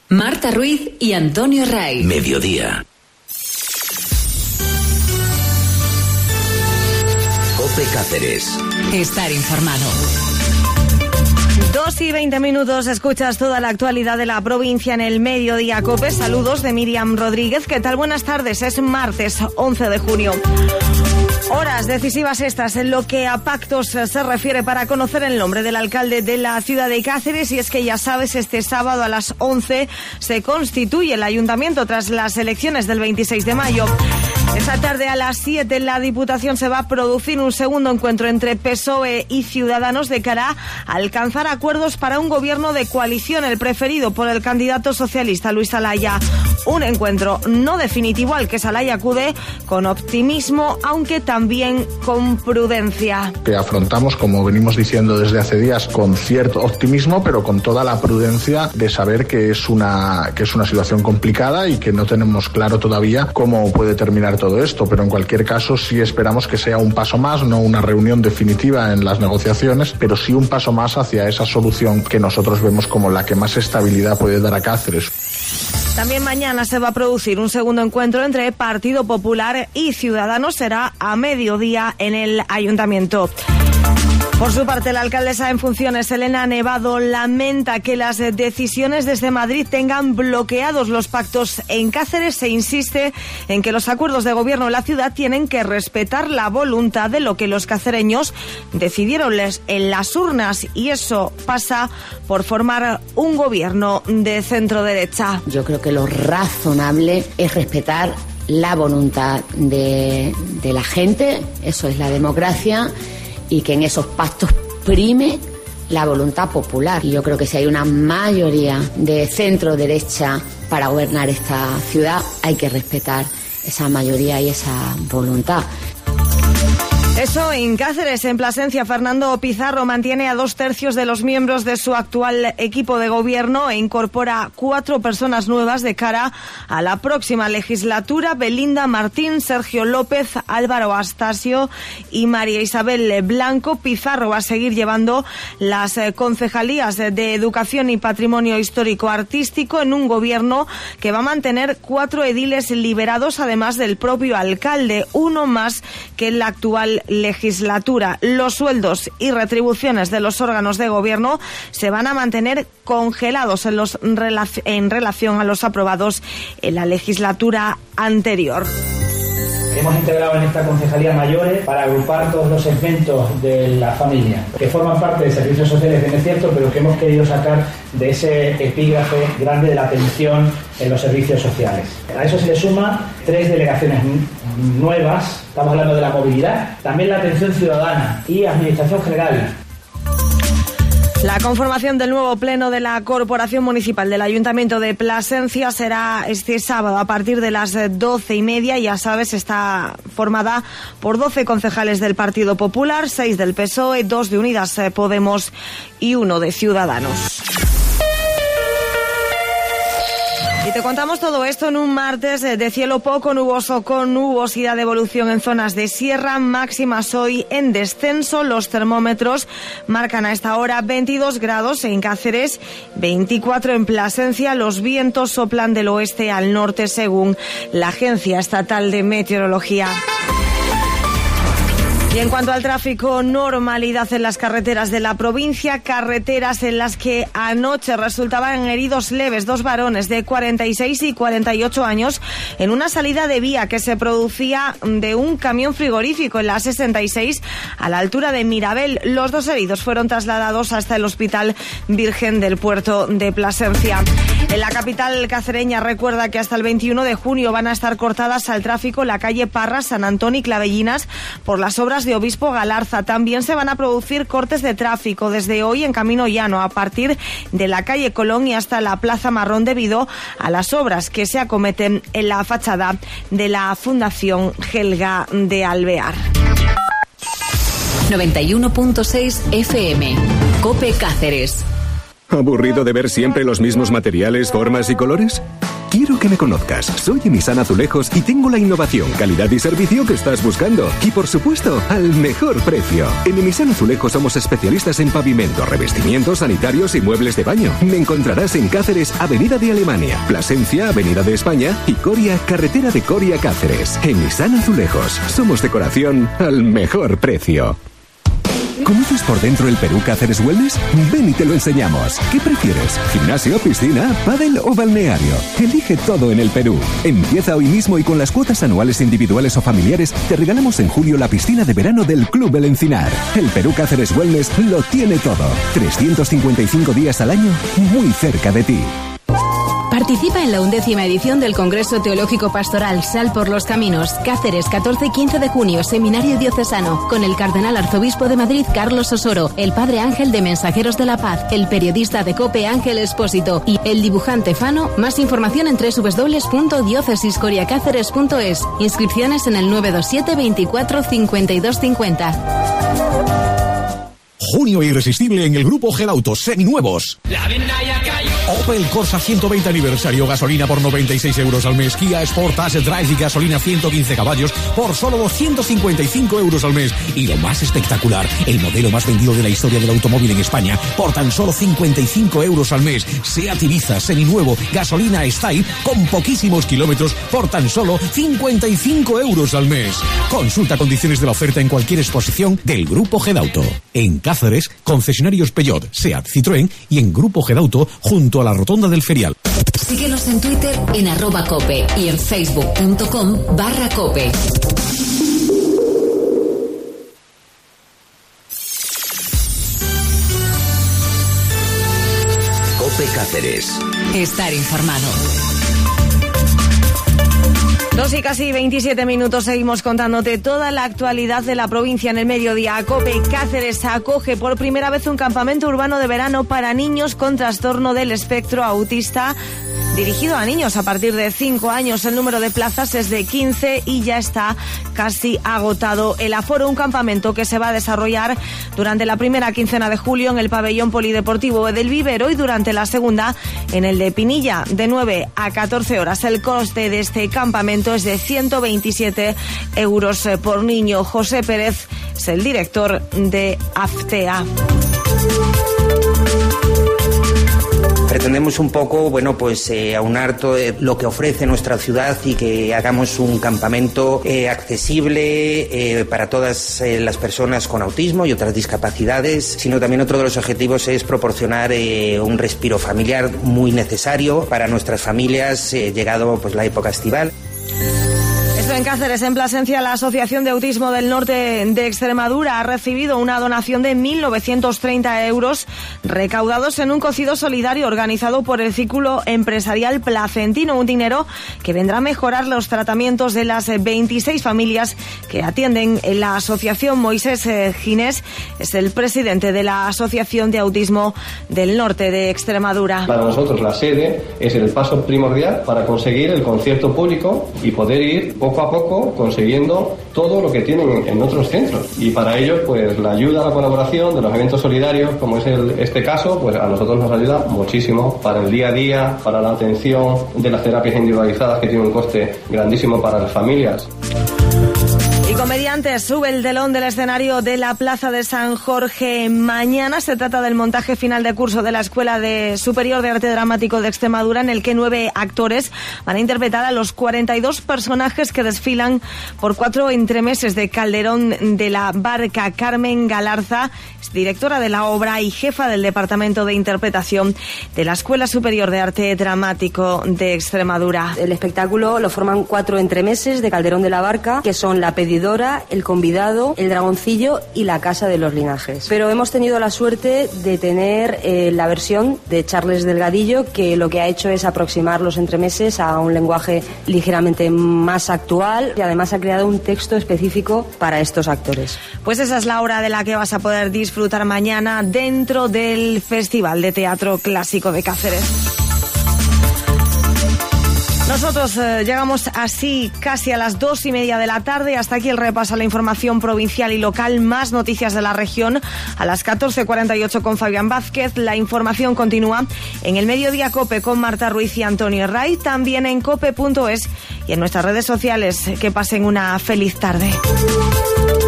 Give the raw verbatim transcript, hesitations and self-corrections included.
Marta Ruiz y Antonio Ray. Mediodía. COPE Cáceres. Estar informado. Dos y veinte minutos, escuchas toda la actualidad de la provincia en el Mediodía COPE. Saludos de Miriam Rodríguez. ¿Qué tal? Buenas tardes. Es martes once de junio. Horas decisivas estas en lo que a pactos se refiere para conocer el nombre del alcalde de la ciudad de Cáceres, y es que ya sabes, este sábado a las once se constituye el ayuntamiento tras las elecciones del veintiséis de mayo. Esta tarde a las siete en la Diputación se va a producir un segundo encuentro entre P S O E y Ciudadanos de cara a alcanzar acuerdos para un gobierno de coalición, el preferido por el candidato socialista Luis Alaya. Un encuentro no definitivo al que Alaya acude con optimismo, aunque también con prudencia. Que afrontamos, como venimos diciendo desde hace días, con cierto optimismo, pero con toda la prudencia de saber que es una, que es una situación complicada y que no tenemos claro todavía cómo puede terminar todo esto, pero en cualquier caso sí esperamos que sea un paso más, no una reunión definitiva en las negociaciones, pero sí un paso más hacia esa solución que nosotros vemos como la que más estabilidad puede dar a Cáceres. También mañana se va a producir un segundo encuentro entre Partido Popular y Ciudadanos. Será a mediodía en el Ayuntamiento. Por su parte, la alcaldesa en funciones, Elena Nevado, lamenta que las decisiones desde Madrid tengan bloqueados los pactos en Cáceres. Se insiste en que los acuerdos de gobierno en la ciudad tienen que respetar la voluntad de lo que los cacereños decidieron en las urnas, y eso pasa por formar un gobierno de centro-derecha. Yo creo que lo razonable es respetar la voluntad de, de la gente, eso es la democracia, y que en esos pactos prime la voluntad popular. Y yo creo que si hay una mayoría de centro-derecha para gobernar esta ciudad, hay que respetar esa mayoría y esa voluntad. Eso en Cáceres. En Plasencia, Fernando Pizarro mantiene a dos tercios de los miembros de su actual equipo de gobierno e incorpora cuatro personas nuevas de cara a la próxima legislatura: Belinda Martín, Sergio López, Álvaro Astasio y María Isabel Blanco. Pizarro va a seguir llevando las concejalías de Educación y Patrimonio Histórico Artístico en un gobierno que va a mantener cuatro ediles liberados, además del propio alcalde, uno más que en la actual legislatura. Los sueldos y retribuciones de los órganos de gobierno se van a mantener congelados en, los, en relación a los aprobados en la legislatura anterior. Hemos integrado en esta concejalía mayores para agrupar todos los segmentos de la familia, que forman parte de servicios sociales, bien es cierto, pero que hemos querido sacar de ese epígrafe grande de la atención en los servicios sociales. A eso se le suma tres delegaciones nuevas, estamos hablando de la movilidad, también la atención ciudadana y administración general. La conformación del nuevo pleno de la Corporación Municipal del Ayuntamiento de Plasencia será este sábado a partir de las doce y media. Ya sabes, está formada por doce concejales del Partido Popular, seis del P S O E, dos de Unidas Podemos y uno de Ciudadanos. Y te contamos todo esto en un martes de cielo poco nuboso con nubosidad de evolución en zonas de sierra, máximas hoy en descenso. Los termómetros marcan a esta hora veintidós grados en Cáceres, veinticuatro en Plasencia. Los vientos soplan del oeste al norte según la Agencia Estatal de Meteorología. Y en cuanto al tráfico, normalidad en las carreteras de la provincia, carreteras en las que anoche resultaban heridos leves dos varones de cuarenta y seis y cuarenta y ocho años en una salida de vía que se producía de un camión frigorífico en la sesenta y seis a la altura de Mirabel. Los dos heridos fueron trasladados hasta el Hospital Virgen del Puerto de Plasencia. En la capital cacereña recuerda que hasta el veintiuno de junio van a estar cortadas al tráfico la calle Parras, San Antón y Clavellinas por las obras de Obispo Galarza. También se van a producir cortes de tráfico desde hoy en Camino Llano a partir de la calle Colón y hasta la Plaza Marrón debido a las obras que se acometen en la fachada de la Fundación Helga de Alvear. noventa y uno punto seis F M. COPE Cáceres. ¿Aburrido de ver siempre los mismos materiales, formas y colores? Quiero que me conozcas. Soy Emisan Azulejos y tengo la innovación, calidad y servicio que estás buscando. Y por supuesto, al mejor precio. En Emisan Azulejos somos especialistas en pavimento, revestimientos, sanitarios y muebles de baño. Me encontrarás en Cáceres, Avenida de Alemania, Plasencia, Avenida de España y Coria, carretera de Coria, Cáceres. Emisan Azulejos. Somos decoración al mejor precio. ¿Conoces por dentro el Perú Cáceres Wellness? Ven y te lo enseñamos. ¿Qué prefieres? ¿Gimnasio, piscina, pádel o balneario? Elige todo en el Perú. Empieza hoy mismo y con las cuotas anuales individuales o familiares te regalamos en julio la piscina de verano del Club El Encinar. El Perú Cáceres Wellness lo tiene todo. trescientos cincuenta y cinco días al año, muy cerca de ti. Participa en la undécima edición del Congreso Teológico Pastoral Sal por los Caminos, Cáceres, catorce y quince de junio, Seminario Diocesano, con el Cardenal Arzobispo de Madrid, Carlos Osoro, el Padre Ángel de Mensajeros de la Paz, el periodista de COPE Ángel Espósito y el dibujante Fano. Más información en doble u doble u doble u punto diócesis coria cáceres punto es. Inscripciones en el nueve dos siete veinticuatro cincuenta y dos cincuenta. Junio irresistible en el Grupo Gedauto, seminuevos. La venda ya cayó. Opel Corsa ciento veinte aniversario, gasolina por noventa y seis euros al mes. Kia Sportage Drive y gasolina ciento quince caballos por solo doscientos cincuenta y cinco euros al mes. Y lo más espectacular, el modelo más vendido de la historia del automóvil en España por tan solo cincuenta y cinco euros al mes. Seat Ibiza seminuevo, gasolina Style con poquísimos kilómetros por tan solo cincuenta y cinco euros al mes. Consulta condiciones de la oferta en cualquier exposición del Grupo Gedauto. En Cáceres, concesionarios Peugeot, Seat, Citroën y en Grupo Gedauto junto a la rotonda del Ferial. Síguenos en Twitter en arroba cope y en facebook punto com barra cope. Cope Cáceres. Estar informado. Dos y casi veintisiete minutos, seguimos contándote toda la actualidad de la provincia en el mediodía. COPE Cáceres acoge por primera vez un campamento urbano de verano para niños con trastorno del espectro autista, dirigido a niños a partir de cinco años. El número de plazas es de quince y ya está casi agotado el aforo. Un campamento que se va a desarrollar durante la primera quincena de julio en el pabellón polideportivo del Vivero y durante la segunda en el de Pinilla, de nueve a catorce horas. El coste de este campamento es de ciento veintisiete euros por niño. José Pérez es el director de AFTEA. Pretendemos un poco, bueno, pues eh, aunar todo lo que ofrece nuestra ciudad y que hagamos un campamento eh, accesible eh, para todas eh, las personas con autismo y otras discapacidades, sino también otro de los objetivos es proporcionar eh, un respiro familiar muy necesario para nuestras familias, eh, llegado pues la época estival. En Cáceres, en Plasencia, la Asociación de Autismo del Norte de Extremadura ha recibido una donación de mil novecientos treinta euros recaudados en un cocido solidario organizado por el Círculo Empresarial Placentino, un dinero que vendrá a mejorar los tratamientos de las veintiséis familias que atienden en la asociación. Moisés Ginés es el presidente de la Asociación de Autismo del Norte de Extremadura. Para nosotros la sede es el paso primordial para conseguir el concierto público y poder ir poco a poco consiguiendo todo lo que tienen en otros centros, y para ello pues la ayuda, la colaboración de los eventos solidarios como es el, este caso, pues a nosotros nos ayuda muchísimo para el día a día, para la atención de las terapias individualizadas que tienen un coste grandísimo para las familias. Y comediantes sube el telón del escenario de la Plaza de San Jorge mañana. Se trata del montaje final de curso de la Escuela de Superior de Arte Dramático de Extremadura, en el que nueve actores van a interpretar a los cuarenta y dos personajes que desfilan por cuatro entremeses de Calderón de la Barca. Carmen Galarza es directora de la obra y jefa del Departamento de Interpretación de la Escuela Superior de Arte Dramático de Extremadura. El espectáculo lo forman cuatro entremeses de Calderón de la Barca, que son La Pedidora, El Convidado, El Dragoncillo y La Casa de los Linajes. Pero hemos tenido la suerte de tener eh, la versión de Charles Delgadillo, que lo que ha hecho es aproximar los entremeses a un lenguaje ligeramente más actual, y además ha creado un texto específico para estos actores. Pues esa es la obra de la que vas a poder disfrutar mañana dentro del Festival de Teatro Clásico de Cáceres. Nosotros eh, llegamos así casi a las dos y media de la tarde. Hasta aquí el repaso a la información provincial y local. Más noticias de la región a las catorce cuarenta y ocho con Fabián Vázquez. La información continúa en el Mediodía COPE con Marta Ruiz y Antonio Ray. También en cope punto es y en nuestras redes sociales. Que pasen una feliz tarde.